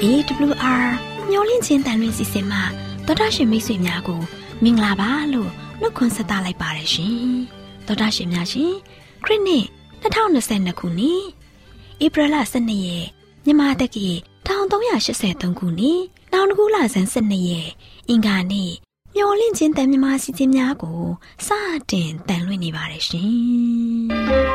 AWR မျောလင့်ချင်းတန်လွင်စီစဉ်မှာတော်တာရှင်မိတ်ဆွေများကိုမင်္ဂလာပါလို့နှုတ်ခွန်းဆက်သလိုက်ပါတယ်ရှင်တော်တာရှင်များရှင်ခရစ်နှစ်2022ခုနှစ်ဧပြီလ12ရက်မြန်မာတက္ကီ1383ခုနှစ်နောင်တကူလဆန်း12ရက်အင်္ဂါနေ့မျောလင့်ချင်းတန်မြမစီစဉ်များကိုစတင်တန်လွင်နေပါတယ်ရှင်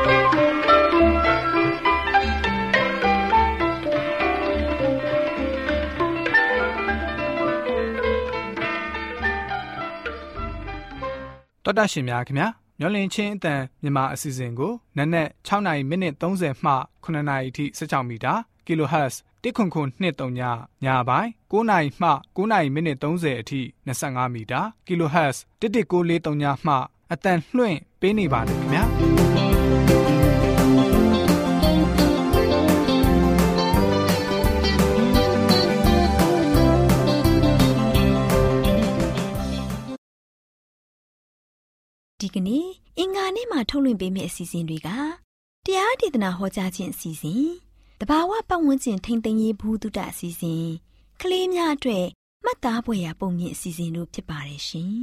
တော်တာရှင်များခင်ဗျာမျောလင့်ချင်းအတန်မြန်မာအစီအစဉ်ကိုနက်နက်6နာရီမိနစ်30မှ9နာရီအထိ16မီတာ kHz 109.3ညပိုင်း9နာရီမှ9နာရီမိနစ်30အထိ25မီတာ kHz 11943ညမှအတန်လွှင့်ပေးနေပါတယ်ခင်ဗျာဒီကနေ့အင်္ဂါနေ့မှာထုတ်လွှင့်ပေးမယ့်အစီအစဉ်တွေကတရားဒေသနာဟောကြားခြင်းအစီအစဉ်တဘာဝပတ်ဝန်းကျင်ထိန်းသိမ်းရေးဘုဒ္ဓအစီအစဉ်ကလေးများအတွက်မှတ်သားဖွယ်ရာပုံမြင့်အစီအစဉ်တို့ဖြစ်ပါတယ်ရှင်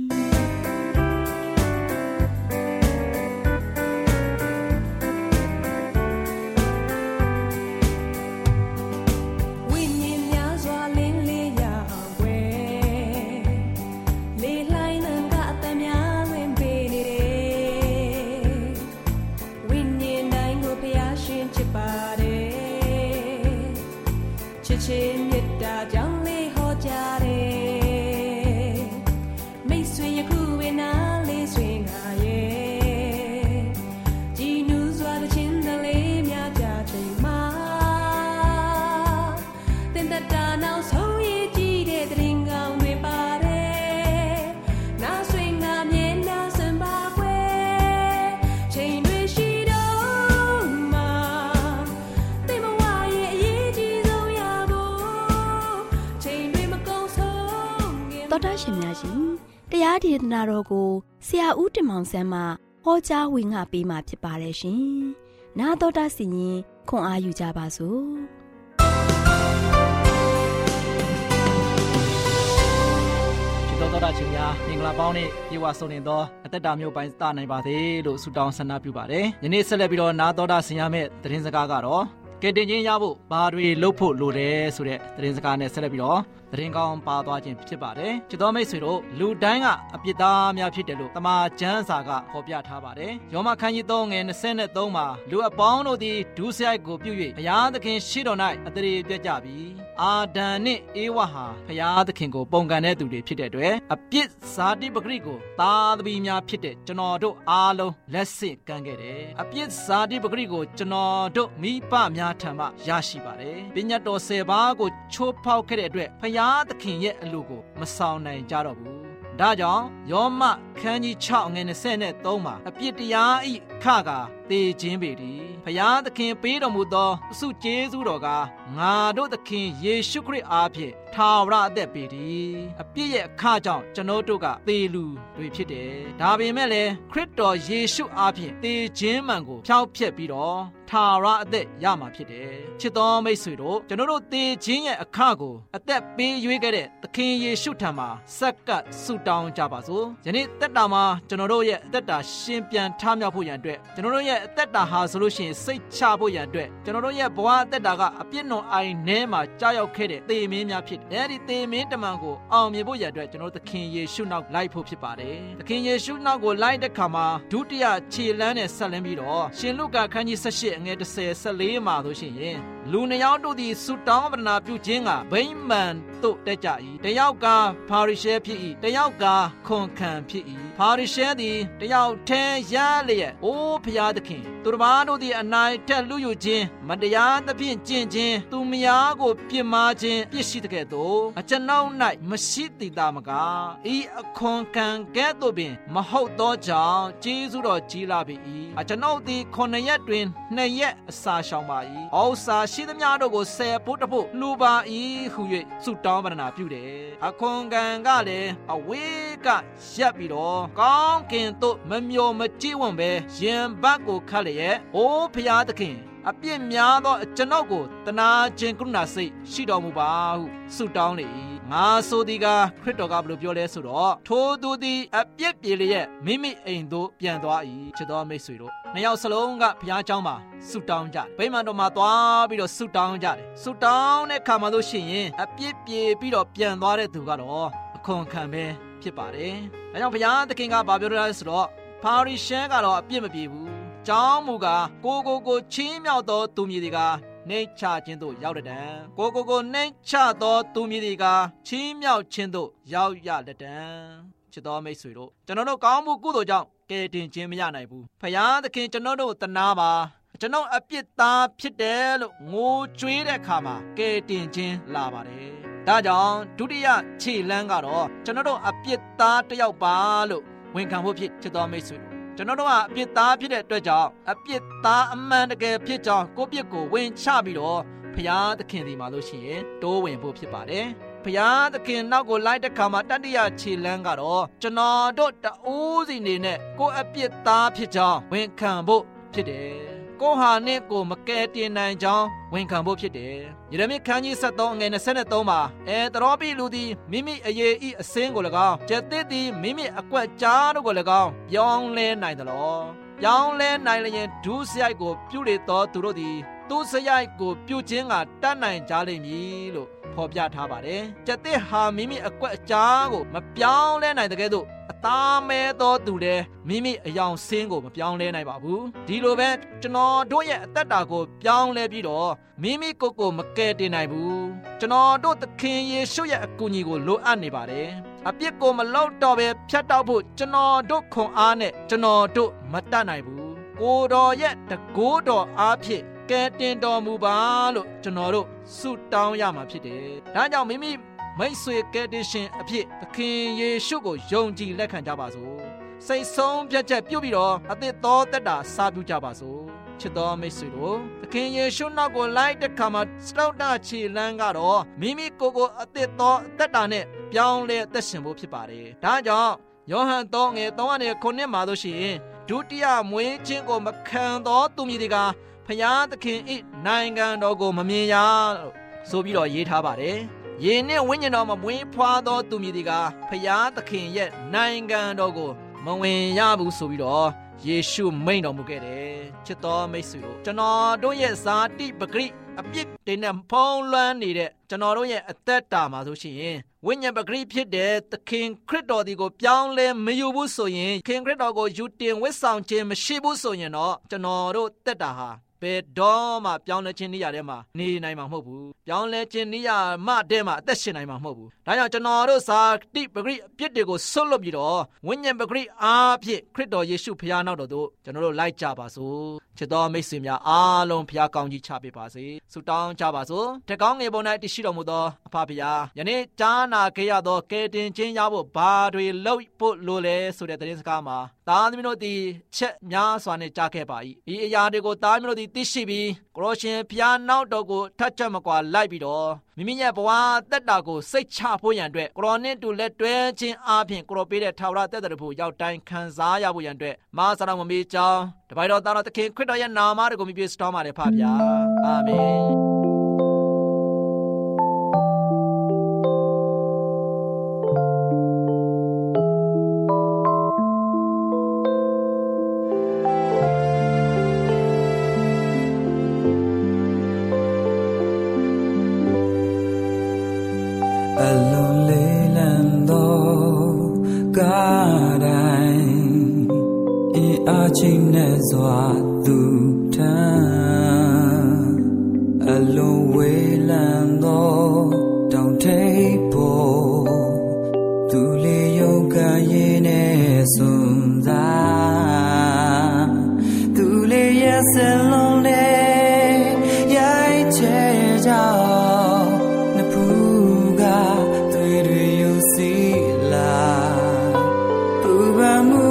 တော်တာရှင်များရှင်တရားဒေသနာတော်ကိုဆရာဦးတင်မောင်ဆန်းမှဟောကြားဝင်ငါပေးมาဖြစ်ပါတယ်ရှင်။နာတော်တာစီရင်ခွန်အားယူကြပါစို့။တော်တာရှင်များမင်္ဂလာပေါင်းနဲ့ပြေဝဆုံနေသောအသက်တာမျိုးပိုင်းစနိုင်ပါစေလို့ဆုတောင်းဆန္ဒပြုပါတယ်။ယနေ့ဆက်လက်ပြီးတော့နာတော်တာဆင်ရမယ့်သတင်းစကားကတော့ကဲတင်ချင်းရဖို့ဘာတွေလုပ်ဖို့လိုတယ်ဆိုတဲ့သတင်းစကားနဲ့ဆက်လက်ပြီးတော့သတင်းကောင်းပါသွားခြင်းဖြစ်ပါတယ်။ချစ်တော်မိတ်ဆွေတို့လူတိုင်းကအပြစ်သားများဖြစ်တယ်လို့တမန်ကျမ်းစာကဟောပြထားပါတယ်။ယောမခန်းကြီး3ငယ်23မှာလူအပေါင်းတို့သည်ဒုစရိုက်ကိုပြု၍ဘုရားသခင်ရှိတော်၌အသရေပြတ်ကြပြီ။အာဒံနှင့်ဧဝဟာဘုရားသခင်ကိုပုန်ကန်တဲ့သူတွေဖြစ်တဲ့အတွက်အပြစ်ဇာတိပဂရိကိုသားသမီးများဖြစ်တဲ့ကျွန်တော်တို့အားလုံးလက်ဆင့်ကမ်းခဲ့တယ်။အပြစ်ဇာတိပဂရိကိုကျွန်တော်တို့မိဘများထံမှရရှိပါတယ်။ပညတ်တော်10ပါးကိုချိုးဖောက်ခဲ့တဲ့အတွက်ဘုရားသခင်ရဲ့အလိုကိုမဆောင်နိုင်ကြတော့ဘူး။ဒါကြောင့်ယောမခန်းကြီး6ငယ်23မှာအပြစ်တရားဤခကသေခြင်းပေတည်း။ဘုရားသခင်ပေးတော်မူသောအဆုကျေးဇူးတော်ကငါတို့သခင်ယေရှုခရစ်အားဖြင့်ထာဝရအသက်ပေတည်း။အပြစ်ရဲ့အခကြောင့်ကျွန်တော်တို့ကသေလူတွေဖြစ်တယ်။ဒါပေမဲ့လည်းခရစ်တော်ယေရှုအားဖြင့်သေခြင်းမှန်ကိုဖျောက်ဖျက်ပြီးတော့ထာဝရအသက်ရမှာဖြစ်တယ်။ချစ်တော်မိတ်ဆွေတို့ကျွန်တော်တို့သေခြင်းရဲ့အခကိုအသက်ပေးရွေးခဲ့တဲ့သခင်ယေရှုထံမှာဆက်ကပ်ဆုတောင်းကြပါစို့။ယနေ့သက်တာမှာကျွန်တော်တို့ရဲ့အသက်တာရှင်ပြန်ထမြောက်ဖို့ရန်အတွက်ကျွန်တော်တို့ရဲ့အသက်တာဟာဆိုလို့ရှိရင်စိတ်ချဖို့ရန်အတွက်ကျွန်တော်တို့ရဲ့ဘဝအသက်တာကအပြစ်နှုံအိုင်ထဲမှာကြားရောက်ခဲ့တဲ့သေမင်းများဖြစ်တယ်။အဲဒီသေမင်းတမန်ကိုအောင်မြင်ဖို့ရန်အတွက်ကျွန်တော်တို့သခင်ယေရှုနောက်လိုက်ဖို့ဖြစ်ပါတယ်။သခင်ယေရှုနောက်ကိုလိုက်တဲ့ခါမှာဒုတိယခြေလမ်းနဲ့ဆက်လင်းပြီးတော့ရှင်လုကာခန်းကြီး18ငယ်10-14မှာဆိုရှင်လူနှစ်ယောက်တို့သည်ဆုတောင်းပတနာပြုခြင်းကဗိမာန်သို့တက်ကြ၏တယောက်ကဖာရိရှဲဖြစ်၏တယောက်ကခွန်ခံဖြစ်၏ဖာရိရှဲသည်တယောက်ထဲရလျက်အိုးဖျားသခင်သူတစ်ပါးတို့သည်အနိုင်ထက်လူယူခြင်းမတရားသဖြင့်ကျင့်ခြင်းသူမယားကိုပြစ်မှားခြင်းပြစ်ရှိတဲ့ကဲ့သို့အကျွန်ုပ်၌မရှိသည်သာမကဤအခွန်ခံကဲ့သို့ပင်မဟုတ်သောကြောင့်ကျေးဇူးတော်ကြီးလာပေ၏အကျွန်ုပ်သည်9ရက်တွင်2ရက်အစာရှောင်ပါ၏ဩစာရှိသမျှတို့ကို10ဖို့တဖို့လှူပါ၏ဟု၍ဆုတောင်းပတနာပြုတယ်အခွန်ခံကလည်းအဝေးကရပ်ပြီးတော့ကောင်းကင်သို့မမျောမကြည့်ဝံပဲရင်ဘတ်ကိုခတ်လျက်အိုးဖျားသခင်အပြစ်များသောကျွန်ုပ်ကိုတနာခြင်းကရုဏာစိတ်ရှိတော်မူပါဟုဆုတောင်းလေ၏ငါဆိုသည်ကခရစ်တော်ကဘယ်လိုပြောလဲဆိုတော့ထိုသူသည်အပြစ်ပြေလျက်မိမိအိမ်သို့ပြန်သွား၏ချစ်တော်မိတ်ဆွေတို့နှစ်ယောက်စလုံးကဘုရားကျောင်းမှာဆုတောင်းကြတယ်ဗိမာန်တော်မှာသွားပြီးတော့ဆုတောင်းကြတယ်ဆုတောင်းတဲ့အခါမှာလို့ရှိရင်အပြစ်ပြေပြီးတော့ပြန်သွားတဲ့သူကတော့အခွန်ခံပဲဖြစ်ပါတယ်ဒါကြောင့်ဘုရားသခင်ကဘာပြောလဲဆိုတော့ပါရီရှဲကတော့အပြစ်မပြေဘူးကျောင်းမူကားကိုချင်းမြောက်သောသူမည်ဒီကနှိမ့်ချခြင်းသို့ရောက်တဲ့တံကိုနှိမ့်ချသောသူမည်ဒီကချင်းမြောက်ခြင်းသို့ရောက်ရတဲ့တံချစ်တော်မိတ်ဆွေတို့ကျွန်တော်တို့ကောင်းမှုကုသိုလ်ကြောင့်ကယ်တင်ခြင်းမရနိုင်ဘူးဖယားသခင်ကျွန်တော်တို့တနာပါကျွန်တော်အပြစ်သားဖြစ်တယ်လို့ငိုကြွေးတဲ့အခါမှာကယ်တင်ခြင်းလာပါတယ်ဒါကြောင့်ဒုတိယခြေလှမ်းကတော့ကျွန်တော်တို့အပြစ်သားတစ်ယောက်ပါလို့ဝန်ခံဖို့ဖြစ်ချစ်တော်မိတ်ဆွေတို့ကျွန်တော်တို့ကအပြစ်သားဖြစ်တဲ့အတွက်ကြောင့်အပြစ်သားအမှန်တကယ်ဖြစ်ကြောင်းကိုယ့်ပြစ်ကိုဝင်ချပြီးတော့ဖယားသခင်ဒီမှာလို့ရှိရင်တိုးဝင်ဖို့ဖြစ်ပါတယ်ဖယားသခင်နောက်ကိုလိုက်တဲ့ခါမှာတတိယခြေလမ်းကတော့ကျွန်တော်တို့တအိုးစီနေနဲ့ကိုယ့်အပြစ်သားဖြစ်ကြောင်းဝန်ခံဖို့ဖြစ်တယ်ကိုဟာနဲ့ကိုမကယ်တင်နိုင်ကြောင်းဝန်ခံဖို့ဖြစ်တယ်ယေရမိခန်းကြီး73ငွေ23မှာတရောပိလူသည်မိမိအရေးဤအစင်းကို၎င်းကျက်သစ်သည်မိမိအကွက်ကြားတို့ကို၎င်းပြောင်းလဲနိုင်သလောပြောင်းလဲနိုင်လျင်ဒုစရိုက်ကိုပြုလေသောသူတို့သည်သူစရိုက်ကိုပြုခြင်းကတတ်နိုင်ကြလိမ့်မည်လို့ဖော်ပြထားပါတယ်ကျက်သစ်ဟာမိမိအကွက်အကြားကိုမပြောင်းလဲနိုင်တဲ့ကဲ့သို့အသားမဲသောသူလည်းမိမိအယောင်ဆင်းကိုမပြောင်းလဲနိုင်ပါဘူးဒီလိုပဲကျွန်တော်တို့ရဲ့အသက်တာကိုပြောင်းလဲပြီးတော့မိမိကိုယ်ကိုမကယ်တင်နိုင်ဘူးကျွန်တော်တို့သခင်ယေရှုရဲ့အကူအညီကိုလိုအပ်နေပါတယ်အပြစ်ကိုမလောက်တော့ပဲဖြတ်တောက်ဖို့ကျွန်တော်တို့ခွန်အားနဲ့ကျွန်တော်တို့မတတ်နိုင်ဘူးကိုတော်ရဲ့တကိုးတော်အားဖြင့်ကယ်တင်တော်မူပါလို့ကျွန်တော်တို့ဆုတောင်းရမှာဖြစ်တယ်ဒါကြောင့်မိမိမိတ်ဆွေကယ်တင်ရှင်အဖြစ်သခင်ယေရှုကိုယုံကြည်လက်ခံကြပါစို့စိတ်ဆုံးဖြတ်ချက်ပြုပြီးတော့အသက်တော်သက်တာစာပြုကြပါစို့ချစ်တော်မိတ်ဆွေတို့သခင်ယေရှုနောက်ကိုလိုက်တဲ့ခါမှာစတောက်တာခြေလမ်းကတော့မိမိကိုယ်ကိုအသက်တော်သက်တာနဲ့ပြောင်းလဲသက်ရှင်ဖို့ဖြစ်ပါတယ်ဒါကြောင့်ယောဟန်3ငယ်3:9မှာလို့ရှိရင်ဒုတိယမွေးခြင်းကိုမခံသောသူမည်ဒီကဖယားသခင်၏နိုင်ငံတော်ကိုမမြင်ရလို့ဆိုပြီးတော့ရေးထားပါတယ်ယေနဲ့ဝိညာဉ်တော်မှာမွေးဖွားသောသူမည်ဒီကဖယားသခင်ရဲ့နိုင်ငံတော်ကိုမဝင်ရဘူးဆိုပြီးတော့ယေရှုမိန့်တော်မူခဲ့တယ်ချစ်တော်မိတ်ဆွေတို့ကျွန်တော်တို့ရဲ့ဇာတိပဂရိအပြစ်တွေနဲ့ဖုံးလွှမ်းနေတဲ့ကျွန်တော်တို့ရဲ့အသက်တာမှာဆိုရှင်ဝိညာဉ်ပဂရိဖြစ်တဲ့သခင်ခရစ်တော်ဒီကိုပြောင်းလဲမယူဘူးဆိုရင်ခင်ခရစ်တော်ကိုယူတင်ဝတ်ဆောင်ခြင်းမရှိဘူးဆိုရင်တော့ကျွန်တော်တို့သက်တာဟာဘယ်တော့မှပြောင်းလဲခြင်းနေရာထဲမှာနေနိုင်မှာမဟုတ်ဘူးပြောင်းလဲခြင်းနေရာမှတဲမှာအသက်ရှင်နိုင်မှာမဟုတ်ဘူးဒါကြောင့်ကျွန်တော်တို့ဇာတိပဂရိအပြစ်တွေကိုဆွတ်လွတ်ပြီးတော့ဝိညာဉ်ပဂရိအားဖြင့်ခရစ်တော်ယေရှုဖခင်နောက်တော်သို့ကျွန်တော်တို့လိုက်ကြပါစို့ချစ်တော်မိတ်ဆွေများအားလုံးဖခင်ကောင်းကြီးချပေးပါစေဆုတောင်းကြပါစို့တကောင်းငယ်ပေါ်၌တရှိတော်မူသောအဖဖခင်ယနေ့ကြားနာခဲ့ရသောကယ်တင်ခြင်းရဖို့ဘာတွေလုပ်ဖို့လိုလဲဆိုတဲ့သတင်းစကားမှာသားသမီးတို့သည်ချက်များစွာနဲ့ကြားခဲ့ပါ၏ဒီအရာတွေကိုသားသမီးတို့သည်သိရှိပြီးကိုရောရှင်ဖျားနောက်တော်ကိုထတ်ချက်မကွာလိုက်ပြီးတော့မိမိရဲ့ဘဝသက်တာကိုစိတ်ချဖို့ရန်အတွက်ကိုရောနဲ့တူလက်တွဲခြင်းအပြင်ကိုရောပေးတဲ့ထာဝရသက်တော်ဖို့ရောက်တိုင်းခံစားရဖို့ရန်အတွက်မာစာတော်မမေးကြောင်းတပိုင်တော်သားတော်သခင်ခရစ်တော်ရဲ့နာမတော်ကိုမြည်ပြတောင်းပါတယ်ဖဗျာအာမင်ချိန်နဲ့စွာသူထမ်းအလုံးဝေးလံသောတောင်ထိပ်ပေါ်သူလေးယုံကရင်နဲ့စွန်စားသူလေးရဲ့စလုံးနဲ့ရိုက်ချဲကြောင်းနှဖူးကသွေးတွေယူစီလာပူပန်မှု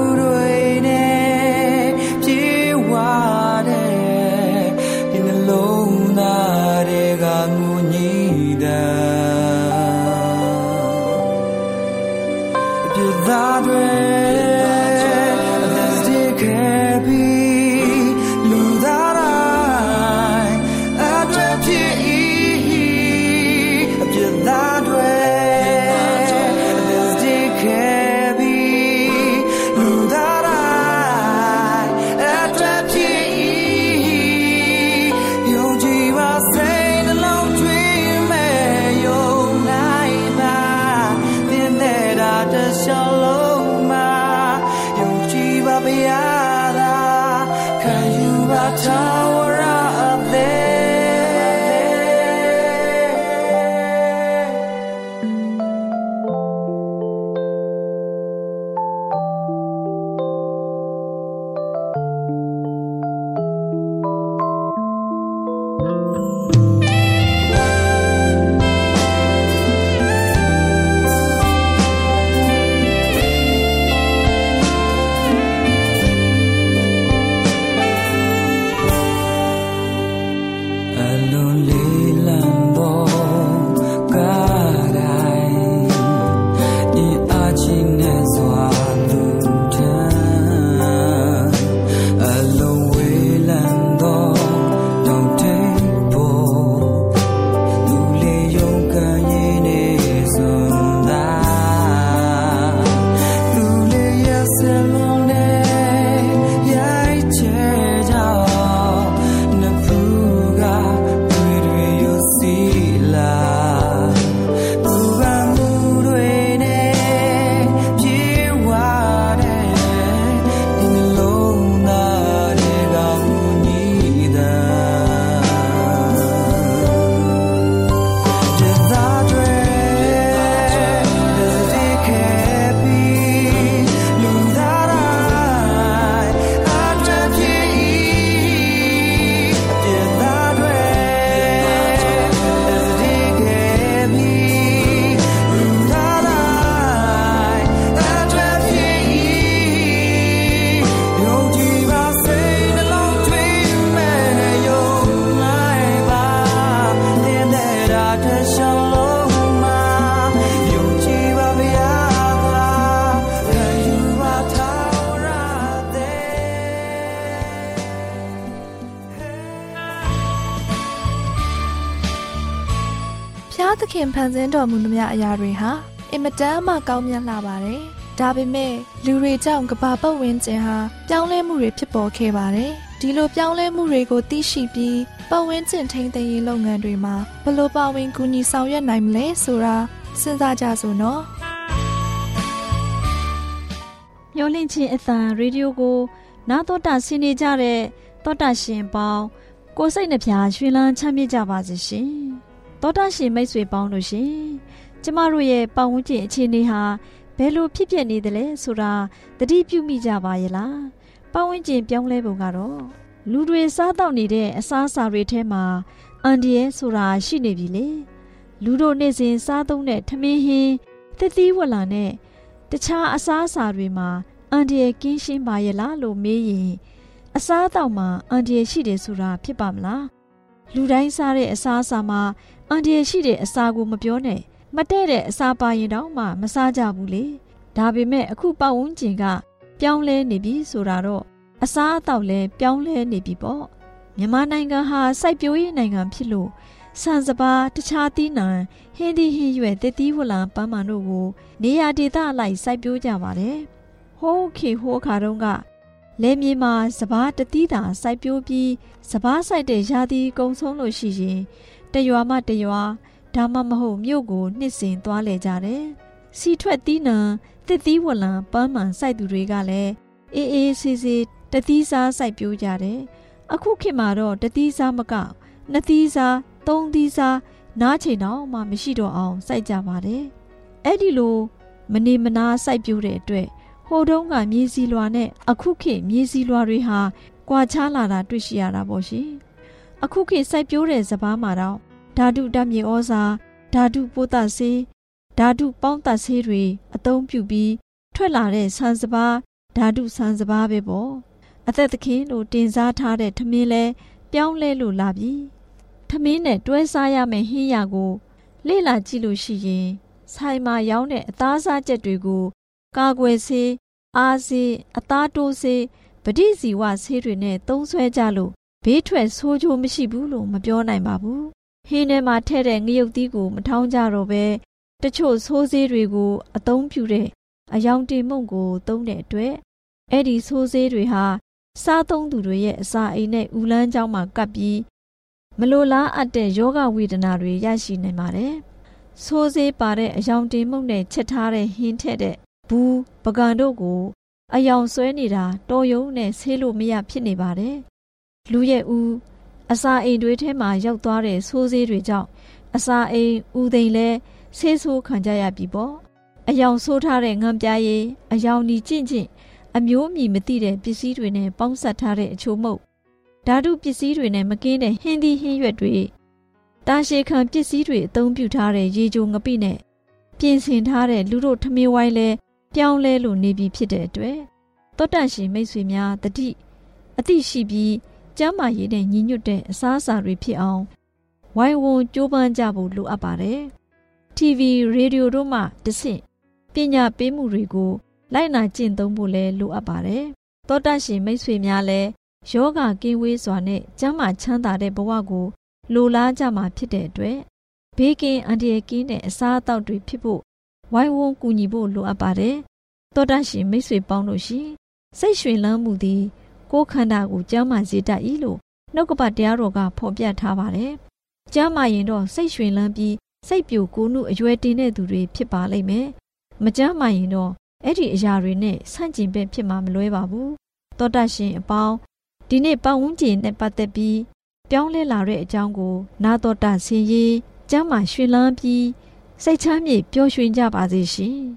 လူသားသခင်ဖန်ဆင်းတော်မူသမျှအရာတွေဟာအင်မတန်မှကောင်းမြတ်လာပါတယ်။ဒါပေမဲ့လူတွေကြောင့်ကမ္ဘာပတ်ဝန်းကျင်ဟာပြောင်းလဲမှုတွေဖြစ်ပေါ်ခဲ့ပါတယ်။ဒီလိုပြောင်းလဲမှုတွေကိုသိရှိပြီးပတ်ဝန်းကျင်ထိန်းသိမ်းရေးလုပ်ငန်းတွေမှာဘယ်လိုပါဝင်ကူညီဆောင်ရွက်နိုင်မလဲဆိုတာစဉ်းစားကြစို့နော်။မျောလင့်ချင်းအသံရေဒီယိုကိုနားတော်တာဆင်းနေကြတဲ့တော်တာရှင်ပေါင်းကိုစိတ်နှပြရွှင်လန်းချမ်းမြေ့ကြပါစေရှင်။တော်တာရှင်မိတ်ဆွေပေါင်းတို့ရှင်ကျမတို့ရဲ့ပတ်ဝန်းကျင်အခြေအနေဟာဘယ်လိုဖြစ်ပျက်နေသလဲဆိုတာသတိပြုမိကြပါရဲ့လားပတ်ဝန်းကျင်ပြောင်းလဲပုံကတော့လူတွေစားတော့နေတဲ့အစားအစာတွေထဲမှာအန်ဒီရဲဆိုတာရှိနေပြီလေလူတို့နေ့စဉ်စားသုံးတဲ့ထမင်းဟင်းသစ်သီးဝလံနဲ့တခြားအစားအစာတွေမှာအန်ဒီရဲကင်းရှင်းပါရဲ့လားလို့မေးရင်အစားအသောက်မှာအန်ဒီရဲရှိတယ်ဆိုတာဖြစ်ပါမလားလူတိုင်းစားတဲ့အစားအစာမှာအန်ဒီရဲရှိတဲ့အစာကိုမပြောနဲ့မတဲ့တဲ့အစာပါရင်တော့မှမစားကြဘူးလေဒါပေမဲ့အခုပတ်ဝန်းကျင်ကပြောင်းလဲနေပြီဆိုတာတော့အစားအသောက်လည်းပြောင်းလဲနေပြီပေါ့မြန်မာနိုင်ငံဟာစိုက်ပျိုးရေးနိုင်ငံဖြစ်လို့ဆန်စပါးတခြားသီးနှံဟင်းသီးဟင်းရွက်သစ်သီးဝလံပန်းမာတို့ကိုနေရာဒေသအလိုက်စိုက်ပျိုးကြပါတယ်ဟိုးခေဟိုးခါတုန်းကလယ်မြေမှာစပါးတသီးသာစိုက်ပျိုးပြီးစပါးစိုက်တဲ့ရာသီကုံဆုံးလို့ရှိရင်တရွာမှတရွာဒါမှမဟုတ်မြို့ကိုနှစ်စဉ်သွားလေကြတယ်စီထွက်သီးနှံသစ်သီးဝလံပန်းမာစိုက်သူတွေကလည်းအေးအေးဆေးဆေးတသီးစားစိုက်ပျိုးကြတယ်အခုခေတ်မှာတော့တသီးစားမကနှစ်သီးစားသုံးသီးစားနားချိန်တော့မှမရှိတော့အောင်စိုက်ကြပါတယ်အဲ့ဒီလိုမနေမနာစိုက်ပျိုးတဲ့အတွက်ဟိုတုန်းကမြေစီလွာနဲ့အခုခေတ်မြေစီလွာတွေဟာကွာခြားလာတာတွေ့ရှိရတာပေါ့ရှင်အခုခေတ်စိုက်ပျိုးတဲ့စပါးမှာတော့ဓာတုဓာတ်မြေဩဇာဓာတုပိုးသတ်ဆေးဓာတုပေါင်းသတ်ဆေးတွေအသုံးပြုပြီးထွက်လာတဲ့ဆန်စပါးဓာတုဆန်စပါးပဲပေါ့အသက်သခင်လို့တင်စားထားတဲ့ထမင်းလဲပြောင်းလဲလို့လာပြီထမင်းနဲ့တွဲစားရမယ့်ဟင်းရကိုလေ့လာကြည့်လို့ရှိရင်ဆိုင်မှာရောင်းတဲ့အသားစားချက်တွေကိုကာကွယ်ဆေးအားဆေးအသားတိုးဆေးပဋိဇီဝဆေးတွေနဲ့သုံးစွဲကြလို့ဘေးထွက်ဆိုးကျိုးမရှိဘူးလို့မပြောနိုင်ပါဘူးဟင်းထဲမှာထည့်တဲ့ငရုတ်သီးကိုမထောင်းကြတော့ပဲတချို့ဆိုးဆေးတွေကိုအသုံးပြုတဲ့အယောင်တင်မုန့်ကိုသုံးတဲ့အတွက်အဲ့ဒီဆိုးဆေးတွေဟာစားသုံးသူတွေရဲ့အစာအိမ်နဲ့ဥလန်းကြောင်းမှာကပ်ပြီးမလိုလားအပ်တဲ့ယောဂဝေဒနာတွေရရှိနိုင်ပါတယ်ဆိုးဆေးပါတဲ့အယောင်တင်မုန့်နဲ့ချက်ထားတဲ့ဟင်းထက်တဲ့ဘူးပကံတို့ကိုအယောင်ဆွဲနေတာတော်ယုံနဲ့ဆေးလို့မရဖြစ်နေပါတယ်လူရဲ့ဦးအစာအိမ်တွေထဲမှာရောက်သွားတဲ့ဆိုးဆေးတွေကြောင့်အစာအိမ်ဦးသိမ်းလဲဆေးဆိုးခံကြရပြီပေါ့အယောင်ဆိုးထားတဲ့ငံပြားရည်အယောင်ဒီကျင့်အမျိုးအမည်မသိတဲ့ပစ္စည်းတွေနဲ့ပေါင်းစပ်ထားတဲ့အချို့မုတ်ဓာတုပစ္စည်းတွေနဲ့မကင်းတဲ့ဟင်းသီးဟင်းရွက်တွေတာရှည်ခံပစ္စည်းတွေအသုံးပြုထားတဲ့ရေချိုငပိနဲ့ပြင်ဆင်ထားတဲ့လူတို့ထမင်းဝိုင်းလဲပြောင်းလဲလို့နေပြီဖြစ်တဲ့အတွက်သောတရှင်မိတ်ဆွေများတတိအသိရှိပြီးကျမ်းမာရေးနဲ့ညီညွတ်တဲ့အစားအစာတွေဖြစ်အောင်ဝိုင်းဝန်းကြိုးပမ်းကြဖို့လိုအပ်ပါတယ်။ TV ရေဒီယိုတို့မှတဆင့်ပညာပေးမှုတွေကိုလိုက်နာကျင့်သုံးဖို့လည်းလိုအပ်ပါတယ်။သောတရှင်မိတ်ဆွေများလည်းယောဂကင်းဝေးစွာနဲ့ကျမ်းမာချမ်းသာတဲ့ဘဝကိုလိုလားကြမှာဖြစ်တဲ့အတွက်ဘေးကင်းအန္တရာယ်ကင်းတဲ့အစားအသောက်တွေဖြစ်ဖို့ဝိုင်းဝန်းကူညီဖို့လိုအပ်ပါတယ်။သောတရှင်မိတ်ဆွေပေါင်းတို့ရှင်စိတ်ရွှင်လန်းမှုသည်ကိုယ်ခန္ဓာကိုကျန်းမာစေတတ်၏လို့နှုတ်ကပတ်တရားတော်ကဖော်ပြထားပါတယ်။ကျန်းမာရင်တော့စိတ်ရွှင်လန်းပြီးစိတ်ပြိုကိုယ်နှုအရွယ်တင်တဲ့သူတွေဖြစ်ပါလိမ့်မယ်။မကျန်းမာရင်တော့အဲ့ဒီအရာတွေနဲ့ဆန့်ကျင်ဘက်ဖြစ်မှာမလွဲပါဘူး။သောတရှင်အပေါင်းဒီနေ့ပတ်ဝန်းကျင်နဲ့ပတ်သက်ပြီးပြောင်းလဲလာတဲ့အကြောင်းကိုနာတော်တာဆင်ရေးကျမ်းမာရွှင်လန်းပြီးစိတ်ချမ်းမြေ့ပျော်ရွှင်ကြပါစေရှင်။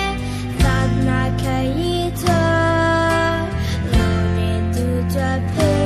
Pay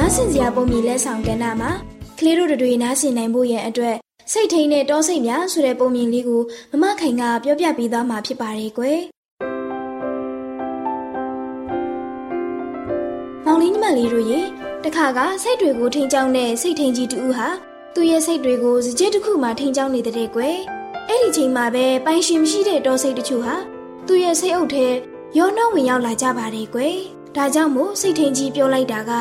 နားဆင်စရာပုံမြင်လက်ဆောင်ကဏ္ဍမှာကလေးတို့တွေနားဆင်နိုင်ဖို့ရန်အတွက်စိတ်ထိန်တဲ့တောစိတ်များဆိုတဲ့ပုံမြင်လေးကိုမမခိုင်ကပြောပြပေးသွားမှာဖြစ်ပါတယ်ကွယ်မောင်လေးညီမလေးတို့ရေတခါကစိတ်တွေကိုထိန်းချောင်းတဲ့စိတ်ထိန်ကြီးတူဟာသူ့ရဲ့စိတ်တွေကိုစကြစ်တစ်ခုမှထိန်းချောင်းနေတဲ့ကွယ်အဲ့ဒီချိန်မှာပဲပိုင်ရှင်မရှိတဲ့တောစိတ်တချို့ဟာသူ့ရဲ့စိတ်အုပ်ထဲရောနှောဝင်ရောက်လာကြပါတယ်ကွယ်ဒါကြောင့်မို့စိတ်ထိန်ကြီးပြောလိုက်တာက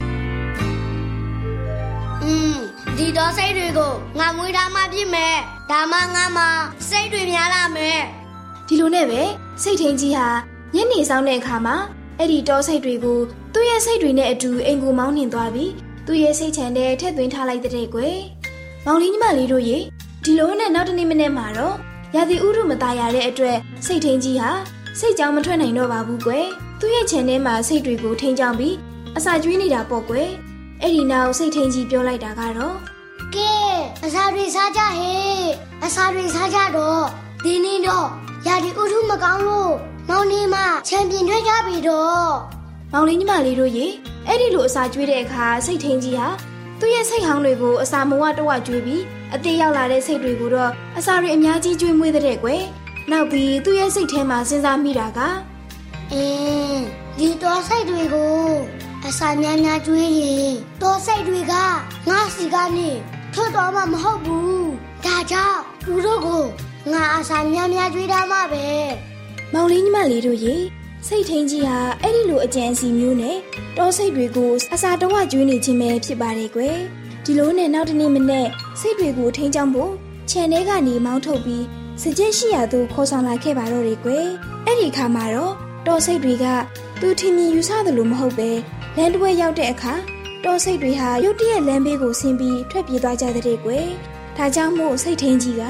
ဒီတော့စိတ်တွေကိုငါမွေးထားမှဖြစ်မယ်ဒါမှငါမှစိတ်တွေများလာမယ်ဒီလိုနဲ့ပဲစိတ်ထိန်ကြီးဟာညနေဆောင်တဲ့အခါမှာအဲ့ဒီတောစိတ်တွေကိုသူ့ရဲ့စိတ်တွေနဲ့အတူအိမ်ကိုမောင်းနှင်သွားပြီးသူ့ရဲ့စိတ်ချမ်းတဲ့ထည့်သွင်းထားလိုက်တဲ့ကွယ်မောင်လေးညီမလေးတို့ရေဒီလိုနဲ့နောက်တနေ့မနေ့မှာတော့ရာသီဥတုမตายရတဲ့အတွက်စိတ်ထိန်ကြီးဟာစိတ်ကြောင်မထွက်နိုင်တော့ပါဘူးကွယ်သူ့ရဲ့ခြံထဲမှာစိတ်တွေကိုထိန်းချောင်းပြီးအစာကျွေးနေတာပေါ့ကွယ်အဲ့ဒီနောက်စိတ်ထိန်ကြီးပြောလိုက်တာကတော့ကဲအစာတွေစားကြဟဲ့အစာတွေစားကြတော့ဒီနေ့တော့ရာသီဥတုမကောင်းလို့မောင်နေမှာချန်ပီယံထွက်ကြပြီတော့မောင်လေးညီမလေးတို့ရေအဲ့ဒီလိုအစာကျွေးတဲ့အခါစိတ်ထိန်ကြီးဟာသူ့ရဲ့စိတ်ဟောင်းတွေကိုအစာမဝတဝကျွေးပြီးအသေးရောက်လာတဲ့စိတ်တွေကိုတော့အစာတွေအများကြီးကျွေးမွေးတဲ့ကွယ်နောက်ပြီးသူ့ရဲ့စိတ်ထဲမှာစဉ်းစားမိတာကဒီတော့စိတ်တွေကိုအစာများများကျွေးရင်တော့စိတ်တွေကငါစီကနေထွက်သွားမှမဟုတ်ဘူးဒါကြောင့်သူတို့ကိုငါအစာများများကျွေးထားမှပဲမောင်လေးညီမလေးတို့ရေစိတ်ထိန်ကြီးဟာအဲ့ဒီလိုအကြံအစီမျိုးနဲ့တောစိတ်တွေကိုအစာတဝကျွေးနေခြင်းပဲဖြစ်ပါတယ်ကွယ်ဒီလိုနဲ့နောက်တနေ့မနေ့စိတ်တွေကိုထိန်းချောင်းဖို့ခြံထဲကနေမောင်းထုတ်ပြီးစကြက်ရှိရာသို့ခေါ်ဆောင်လာခဲ့ပါတော့တယ်ကွယ်အဲ့ဒီခါမှာတော့တောစိတ်တွေကသူထင်မြင်ယူဆသလိုမဟုတ်ပဲလမ်းတစ်ဝဲရောက်တဲ့အခါတောစိတ်တွေဟာရုတ်တရက်လမ်းဘေးကိုဆင်းပြီးထွက်ပြေးသွားကြတဲ့ကွယ်ဒါကြောင့်မို့စိတ်ထိန်ကြီးက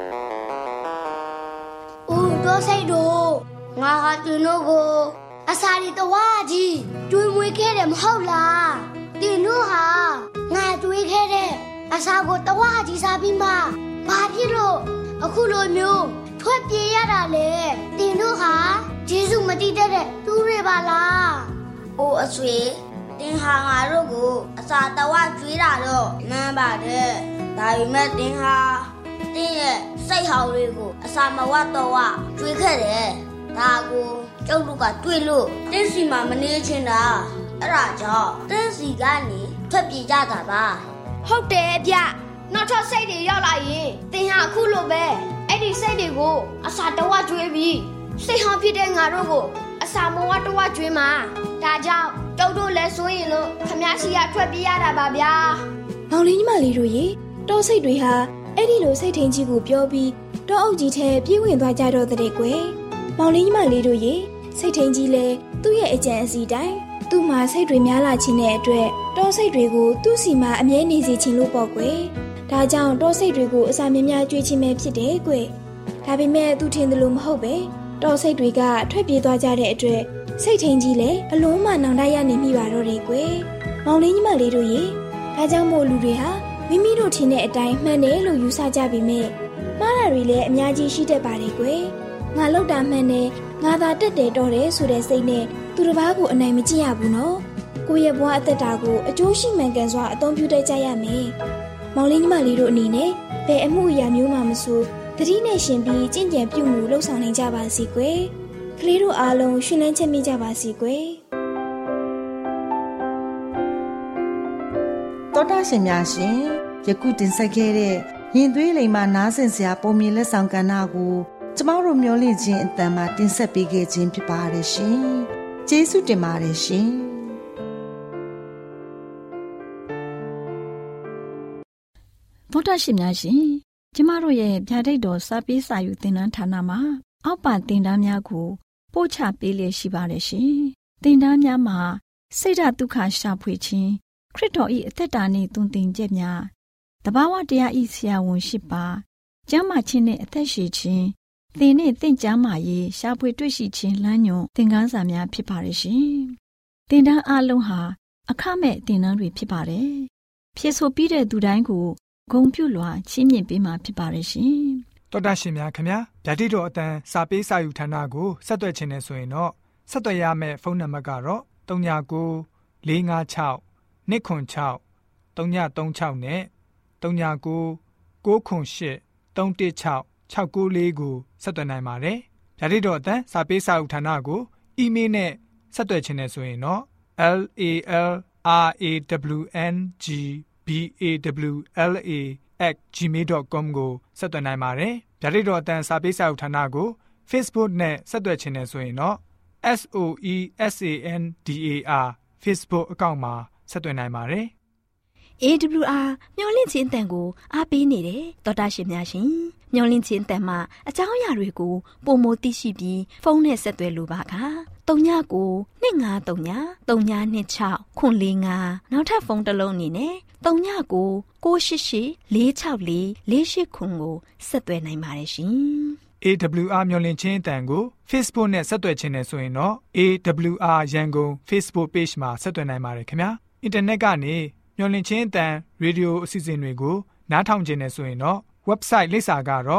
တောစိတ်တို့ငါဟာသူတို့ကိုအစာရီတဝါကြီးကျွေးမွေးခဲ့တယ်မဟုတ်လားတင်တို့ဟာငါကျွေးခဲ့တဲ့အစာကိုတဝါကြီးစားပြီးမှဘာဖြစ်လို့အခုလိုမျိုးထွက်ပြေးရတာလဲတင်တို့ဟာဂျေစုမတိတဲ့သူတွေပါလားအိုးအဆွေတင်ဟာငါတို့ကိုအစာတဝါကျွေးတာတော့မှန်ပါတယ်ဒါပေမဲ့တင်ဟာတင်းရဲ့စိတ်ဟောင်းလေးကိုအစာမဝတော့ဝကျွေးခဲ့တယ်ဒါကိုကျုပ်တို့ကတွေ့လို့တင်းစီမှာမနေချင်တာအဲ့ဒါကြောင့်တင်းစီကနေထွက်ပြေးကြတာပါဟုတ်တယ်ဗျနောက်ထပ်စိတ်တွေရောက်လာရင်တင်းဟာအခုလိုပဲအဲ့ဒီစိတ်တွေကိုအစာတဝကျွေးပြီးစိတ်ဟောင်းဖြစ်တဲ့ငါတို့ကိုအစာမဝတော့ဝကျွေးမှာဒါကြောင့်ကျုပ်တို့လည်းစိုးရင်လို့ခမည်းစီကထွက်ပြေးရတာပါဗျာမောင်လေးညီမလေးတို့ရေတောစိတ်တွေဟာအဲ့ဒီလိုစိတ်ထိန်ကြီးကိုပြောပြီးတောအုပ်ကြီးထဲပြေးဝင်သွားကြတော့တဲ့ကွယ်မောင်လေးညီမလေးတို့ရေစိတ်ထိန်ကြီးလဲသူ့ရဲ့အကြံအစီတိုင်းသူ့မှာစိတ်တွေများလာခြင်းတဲ့အတွက်တောစိတ်တွေကိုသူ့စီမှာအမြဲနေစေခြင်းလို့ပေါ့ကွယ်ဒါကြောင့်တောစိတ်တွေကိုအစာများများကျွေးခြင်းပဲဖြစ်တယ်ကွယ်ဒါပေမဲ့သူထင်တယ်လို့မဟုတ်ပဲတောစိတ်တွေကထွက်ပြေးသွားကြတဲ့အတွက်စိတ်ထိန်ကြီးလဲအလုံးမနောင်တရနေမိပါတော့တယ်ကွယ်မောင်လေးညီမလေးတို့ရေဒါကြောင့်မို့လူတွေဟာမိမိတို့ထင်တဲ့အတိုင်းမှန်တယ်လို့ယူဆကြပေမဲ့မှားတာတွေလည်းအများကြီးရှိတတ်ပါတယ်ကွယ်ငါလောက်တာမှန်တယ်ငါသာတက်တယ်တော့တယ်ဆိုတဲ့စိတ်နဲ့သူတစ်ပါးကိုအနိုင်မကျင့်ရဘူးနော်ကိုယ့်ရဲ့ဘဝအသက်တာကိုအကျိုးရှိမှန်ကန်စွာအသုံးပြုတတ်ကြရမယ်မောင်လေးညီမလေးတို့အနေနဲ့ဘယ်အမှုအရာမျိုးမှမဆိုသတိနဲ့ရှင်ပြီးကြင်ကြံပြုမှုလှုပ်ဆောင်နိုင်ကြပါစေကွယ်ကလေးတို့အားလုံးရှင်လန်းချမ်းမြေ့ကြပါစေကွယ်တော်တာရှင်များရှင်ယခုတင်ဆက်ခဲ့တဲ့ရင်သွေးလိမ်မှနားဆင်စရာပုံမြင်လက်ဆောင်ကဏ္ဍကိုကျမတို့မျှဝင့်ခြင်းအတန်မှတင်ဆက်ပေးခဲ့ခြင်းဖြစ်ပါတယ်ရှင်။ကျေးဇူးတင်ပါတယ်ရှင်။တော်တာရှင်များရှင်ကျမတို့ရဲ့ဗျာဒိတ်တော်စာပေးစာယူသင်တန်းဌာနမှာအောက်ပါသင်တန်းများကိုပို့ချပေးလျက်ရှိပါတယ်ရှင်။သင်တန်းများမှာစိတ်ဓာတ်ဒုက္ခရှာဖွေခြင်းခရစ်တော်၏အသက်တာနှင့်သွန်သင်ချက်များတဘာဝတရား၏ဆရာဝန်ရှိပါကျမ်းမာခြင်းနှင့်အသက်ရှည်ခြင်းသင်နှင့်သင်ကျမ်းမာရေးရှာဖွေတွေ့ရှိခြင်းလမ်းညွန်သင်ခန်းစာများဖြစ်ပါရဲ့ရှင်။သင်တန်းအလုံးဟာအခမဲ့သင်တန်းတွေဖြစ်ပါတယ်။ဖြစ်ဆိုပြီးတဲ့သူတိုင်းကိုဂုဏ်ပြုလွှာချီးမြှင့်ပေးမှာဖြစ်ပါရဲ့ရှင်။တော်တာရှင်များခင်ဗျာဗျာဒိတ်တော်အတန်းစာပေးစာယူဌာနကိုဆက်သွယ်ခြင်းနဲ့ဆိုရင်တော့ဆက်သွယ်ရမယ့်ဖုန်းနံပါတ်ကတော့39 656 206 336နဲ့39 908 316 694ကိုဆက်သွင်းနိုင်ပါတယ်။ဗျာဒိတ်တော်အတန်းစာပေးစာဥထာဏာကိုအီးမေးလ်နဲ့ဆက်သွယ်ခြင်းနဲ့ဆိုရင်တော့LALRAWNGBAWLA@gmail.com ကိုဆက်သွင်းနိုင်ပါတယ်။ဗျာဒိတ်တော်အတန်းစာပေးစာဥထာဏာကို Facebook နဲ့ဆက်သွယ်ခြင်းနဲ့ဆိုရင်တော့SOESANDAR Facebook အကောင့်မှာဆက်သွင်းနိုင်ပါတယ်။ AWR မျော်လင့်ခြင်းအတန်ကိုအားပေးနေတယ်တော်တာရှင်များရှင်မျော်လင့်ခြင်းအတန်မှာအကြောင်းအရာတွေကိုပုံမသိရှိပြီးဖုန်းနဲ့ဆက်သွယ်လိုပါက39 253 3926 445နောက်ထပ်ဖုန်းတစ်လုံးအနေနဲ့39 988 464 489ကိုဆက်သွယ်နိုင်ပါတယ်ရှင် AWR မျော်လင့်ခြင်းအတန်ကို Facebook နဲ့ဆက်သွယ်ခြင်းနဲ့ဆိုရင်တော့ AWR ရန်ကုန် Facebook Page မှာဆက်သွယ်နိုင်ပါတယ်ခင်ဗျာအင်တာနက်ကနေမျော်လင့်ခြင်းအတန်ရေဒီယိုအစီအစဉ်တွေကိုနားထောင်ခြင်းနဲ့ဆိုရင်တော့ website လိပ်စာကတော့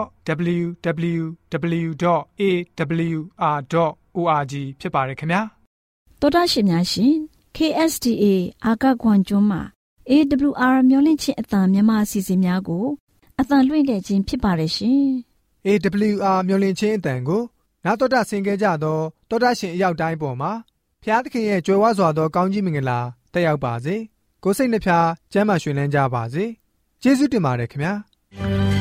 www.awr.org ဖြစ်ပါတယ်ခင်ဗျာတောတာရှင်များရှင် KSTA အာကခွန်ကျွန်းမှာ AWR မျော်လင့်ခြင်းအတန်မြန်မာအစီအစဉ်များကိုအတန်လွှင့်ခဲ့ခြင်းဖြစ်ပါတယ်ရှင် AWR မျော်လင့်ခြင်းအတန်ကိုနားတော်တာဆင် ခဲ့ကြသောတောတာရှင်အရောက်တိုင်းပေါ်မှာဖျားသခင်ရဲ့ကြွယ်ဝစွာသောကောင်းကြီးမင်္ဂလာတက်ရောက်ပါစေကိုယ်စိတ်နှဖျားကျမ်းမာရွှင်လန်းကြပါစေကျေးဇူးတင်ပါတယ်ခင်ဗျာ